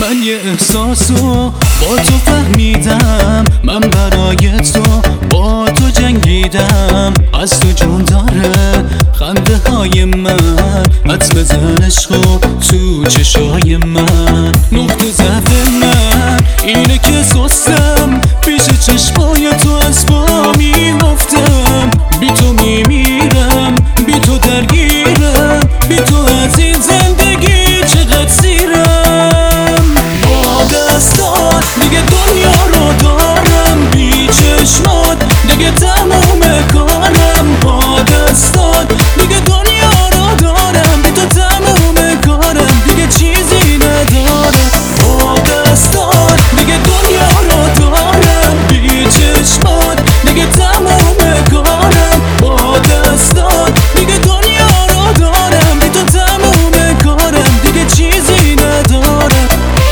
من یه احساسو با تو فهمیدم، من برای تو با تو جنگیدم. از تو جون داره خنده های من، حد بزن عشقو تو چشای من. نقطه ضعف من اینه که سستم، پیش چشمای تو از پا میافتم. بی تو میمیرم، بی تو درگیرم، بی تو از این زندگی چقدر سیرم. با دستات دیگه دنیا رو دارم، بی چشمات دیگه تموم کارم. با دستات دیگه دنیا رو دارم، بی تو تموم کارم، دیگه چیزی ندارم. با دستات دیگه دنیا رو دارم، بی چشمات دیگه تموم کارم. با دستات دیگه دنیا رو دارم، بی تو تموم کارم، دیگه چیزی ندارم.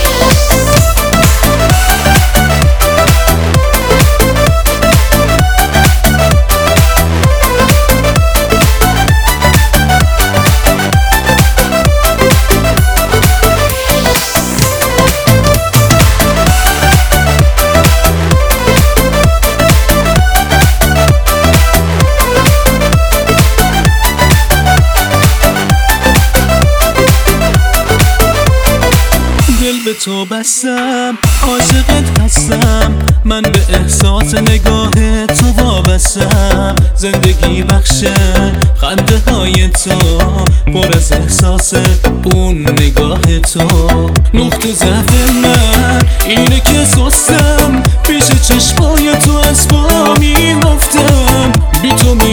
دل به تو بستم، عاشقت هستم، من به احساس نگاه تو وابستم. زندگی بخشه خنده های تو، پر از احساس اون نگاه تو. نقطه ضعف من اینه که سستم، پیش چشمای تو از پا میافتم. بی تو